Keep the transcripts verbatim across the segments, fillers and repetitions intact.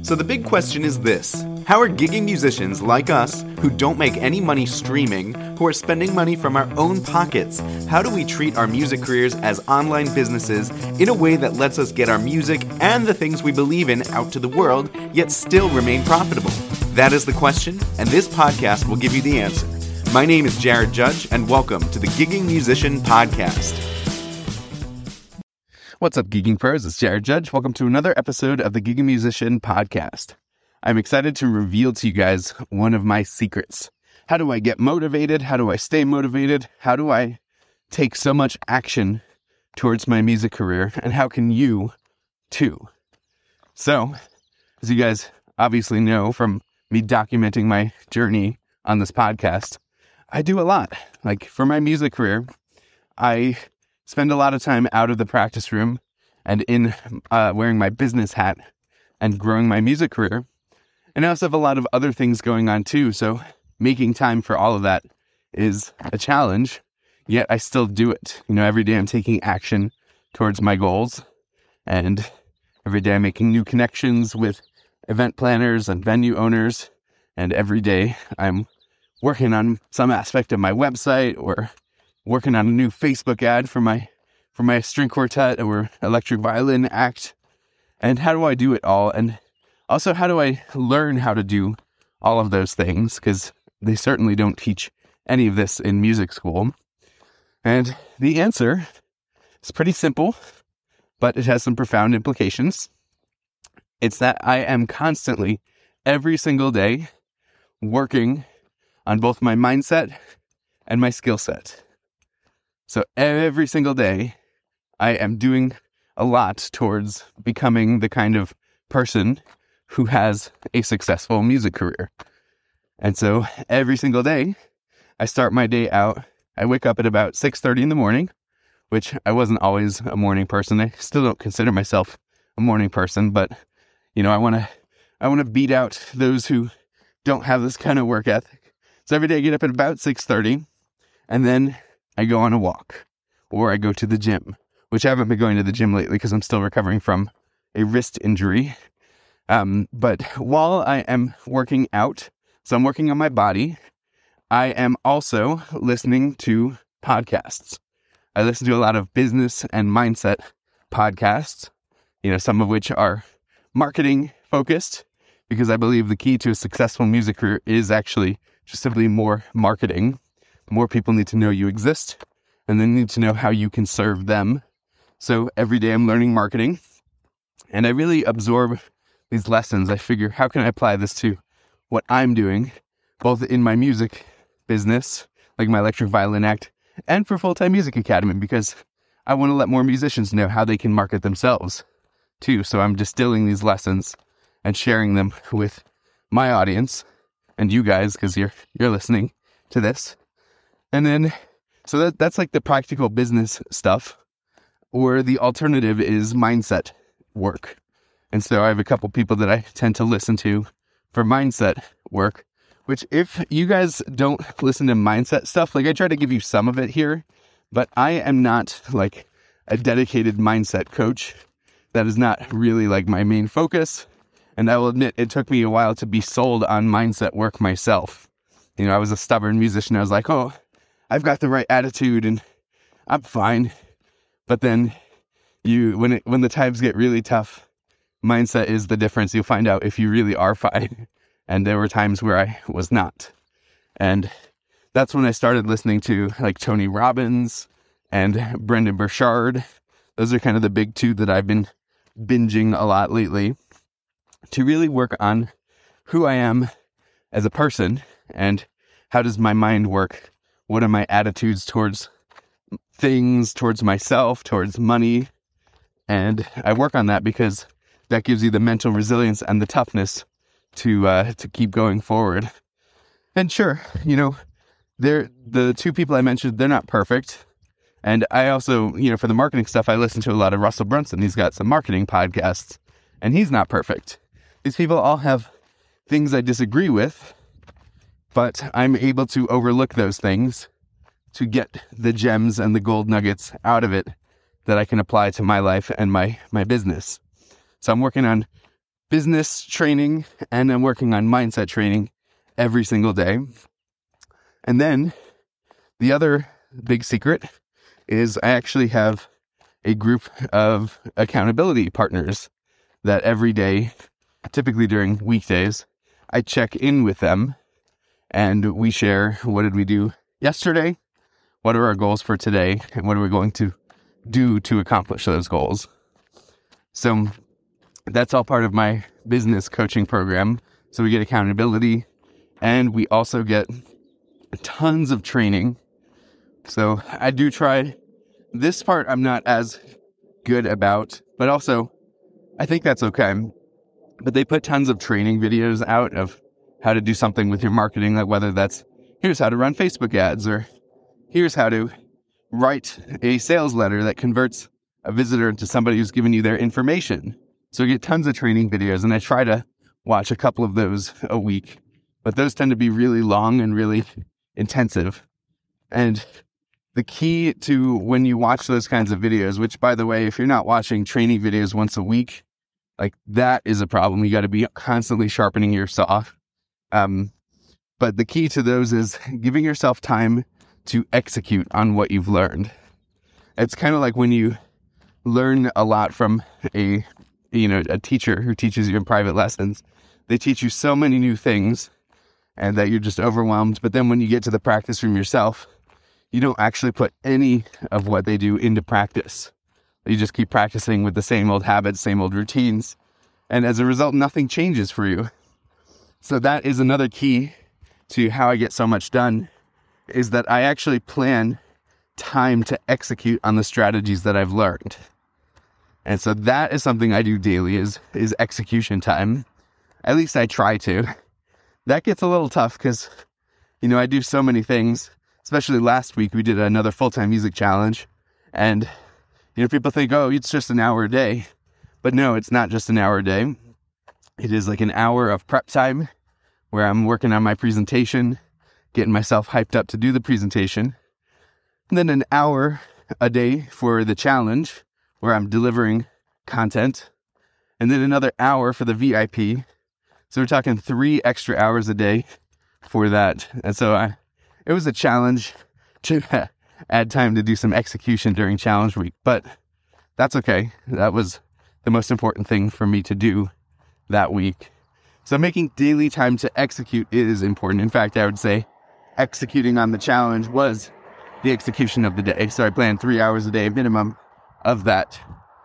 So the big question is this: how are gigging musicians like us, who don't make any money streaming, who are spending money from our own pockets, how do we treat our music careers as online businesses in a way that lets us get our music and the things we believe in out to the world, yet still remain profitable? That is the question, and this podcast will give you the answer. My name is Jared Judge, and welcome to the Gigging Musician Podcast. What's up, Gigging Pros? It's Jared Judge. Welcome to another episode of the Gigging Musician Podcast. I'm excited to reveal to you guys one of my secrets. How do I get motivated? How do I stay motivated? How do I take so much action towards my music career? And how can you too? So, as you guys obviously know from me documenting my journey on this podcast, I do a lot. Like for my music career, I spend a lot of time out of the practice room and in uh, wearing my business hat and growing my music career. And I also have a lot of other things going on too. So making time for all of that is a challenge, yet I still do it. You know, every day I'm taking action towards my goals, and every day I'm making new connections with event planners and venue owners. And every day I'm working on some aspect of my website or working on a new Facebook ad for my for my string quartet or electric violin act. And how do I do it all? And also, how do I learn how to do all of those things? Because they certainly don't teach any of this in music school. And the answer is pretty simple, but it has some profound implications. It's that I am constantly, every single day, working on both my mindset and my skill set. So every single day, I am doing a lot towards becoming the kind of person who has a successful music career. And so every single day, I start my day out. I wake up at about six thirty in the morning, which I wasn't always a morning person. I still don't consider myself a morning person, but you know, I want to I want to beat out those who don't have this kind of work ethic. So every day I get up at about six thirty, and then I go on a walk, or I go to the gym, which I haven't been going to the gym lately because I'm still recovering from a wrist injury. Um, but while I am working out, so I'm working on my body, I am also listening to podcasts. I listen to a lot of business and mindset podcasts, you know, some of which are marketing focused, because I believe the key to a successful music career is actually just simply more marketing. More people need to know you exist, and they need to know how you can serve them. So every day I'm learning marketing, and I really absorb these lessons. I figure, how can I apply this to what I'm doing, both in my music business, like my electric violin act, and for Full-Time Music Academy, because I want to let more musicians know how they can market themselves too. So I'm distilling these lessons and sharing them with my audience and you guys, because you're you're listening to this. And then, so that that's like the practical business stuff, or the alternative is mindset work. And so I have a couple people that I tend to listen to for mindset work, which if you guys don't listen to mindset stuff, like I try to give you some of it here, but I am not like a dedicated mindset coach. That is not really like my main focus. And I will admit, it took me a while to be sold on mindset work myself. You know, I was a stubborn musician. I was like, oh, I've got the right attitude and I'm fine. But then you, when it, when the times get really tough, mindset is the difference. You'll find out if you really are fine. And there were times where I was not. And that's when I started listening to like Tony Robbins and Brendon Burchard. Those are kind of the big two that I've been binging a lot lately, to really work on who I am as a person and how does my mind work. What are my attitudes towards things, towards myself, towards money? And I work on that because that gives you the mental resilience and the toughness to uh, to keep going forward. And sure, you know, they're the two people I mentioned, they're not perfect. And I also, you know, for the marketing stuff, I listen to a lot of Russell Brunson. He's got some marketing podcasts, and he's not perfect. These people all have things I disagree with, but I'm able to overlook those things to get the gems and the gold nuggets out of it that I can apply to my life and my, my business. So I'm working on business training, and I'm working on mindset training every single day. And then the other big secret is I actually have a group of accountability partners that every day, typically during weekdays, I check in with them and we share what did we do yesterday, what are our goals for today, and what are we going to do to accomplish those goals. So that's all part of my business coaching program. So we get accountability and we also get tons of training. So I do try. This part I'm not as good about, but also I think that's okay. But they put tons of training videos out of how to do something with your marketing, like whether that's here's how to run Facebook ads or here's how to write a sales letter that converts a visitor into somebody who's given you their information. So you get tons of training videos, and I try to watch a couple of those a week, but those tend to be really long and really intensive. And the key to when you watch those kinds of videos, which by the way, if you're not watching training videos once a week, like that is a problem. You got to be constantly sharpening your saw. Um, but the key to those is giving yourself time to execute on what you've learned. It's kind of like when you learn a lot from a, you know, a teacher who teaches you in private lessons. They teach you so many new things and that you're just overwhelmed. But then when you get to the practice room yourself, you don't actually put any of what they do into practice. You just keep practicing with the same old habits, same old routines. And as a result, nothing changes for you. So that is another key to how I get so much done, is that I actually plan time to execute on the strategies that I've learned. And so that is something I do daily is, is execution time. At least I try to. That gets a little tough because, you know, I do so many things. Especially last week, we did another full-time music challenge. And, you know, people think, oh, it's just an hour a day. But no, it's not just an hour a day. It is like an hour of prep time where I'm working on my presentation, getting myself hyped up to do the presentation. And then an hour a day for the challenge where I'm delivering content. And then another hour for the V I P. So we're talking three extra hours a day for that. And so I... It was a challenge to add time to do some execution during challenge week, but that's okay. That was the most important thing for me to do that week. So making daily time to execute is important. In fact, I would say executing on the challenge was the execution of the day. So I planned three hours a day minimum of that.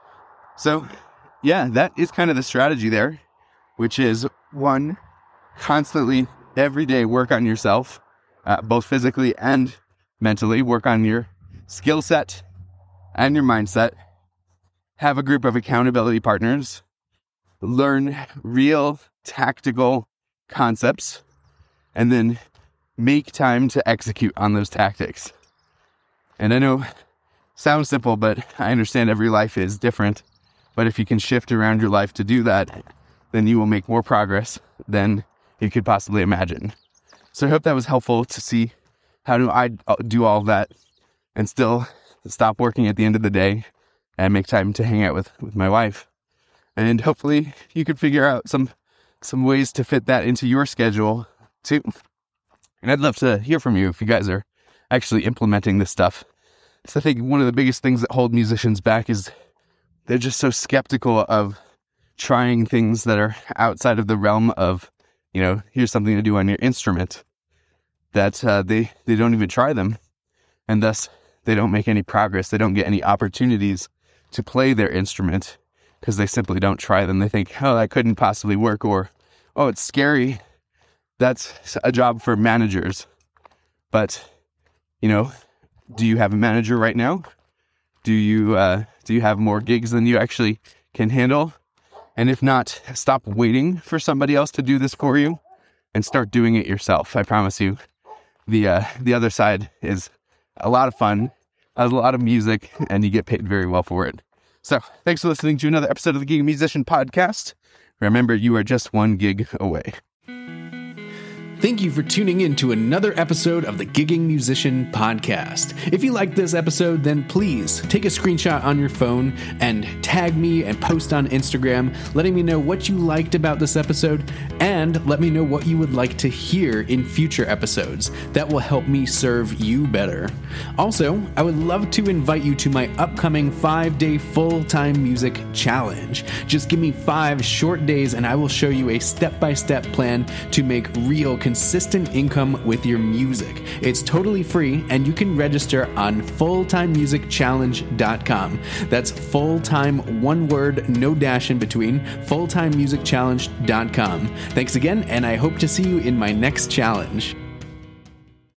So yeah, that is kind of the strategy there, which is one, constantly every day work on yourself. Uh, both physically and mentally, work on your skill set and your mindset. Have a group of accountability partners. Learn real tactical concepts. And then make time to execute on those tactics. And I know it sounds simple, but I understand every life is different. But if you can shift around your life to do that, then you will make more progress than you could possibly imagine. So I hope that was helpful to see how do I do all of that and still stop working at the end of the day and make time to hang out with, with my wife. And hopefully you could figure out some some ways to fit that into your schedule too. And I'd love to hear from you if you guys are actually implementing this stuff. So I think one of the biggest things that hold musicians back is they're just so skeptical of trying things that are outside of the realm of, you know, here's something to do on your instrument, that uh, they, they don't even try them. And thus, they don't make any progress. They don't get any opportunities to play their instrument because they simply don't try them. They think, oh, that couldn't possibly work, or, oh, it's scary. That's a job for managers. But, you know, do you have a manager right now? Do you, uh, do you have more gigs than you actually can handle? And if not, stop waiting for somebody else to do this for you and start doing it yourself. I promise you, the uh, the other side is a lot of fun, has a lot of music, and you get paid very well for it. So thanks for listening to another episode of the Gig Musician Podcast. Remember, you are just one gig away. Thank you for tuning in to another episode of the Gigging Musician Podcast. If you liked this episode, then please take a screenshot on your phone and tag me and post on Instagram, letting me know what you liked about this episode, and let me know what you would like to hear in future episodes. That will help me serve you better. Also, I would love to invite you to my upcoming five-day full-time music challenge. Just give me five short days and I will show you a step-by-step plan to make real consistent income with your music. It's totally free and you can register on full time music challenge dot com. That's full-time, one word, no dash in between, full time music challenge dot com. Thanks again, and I hope to see you in my next challenge.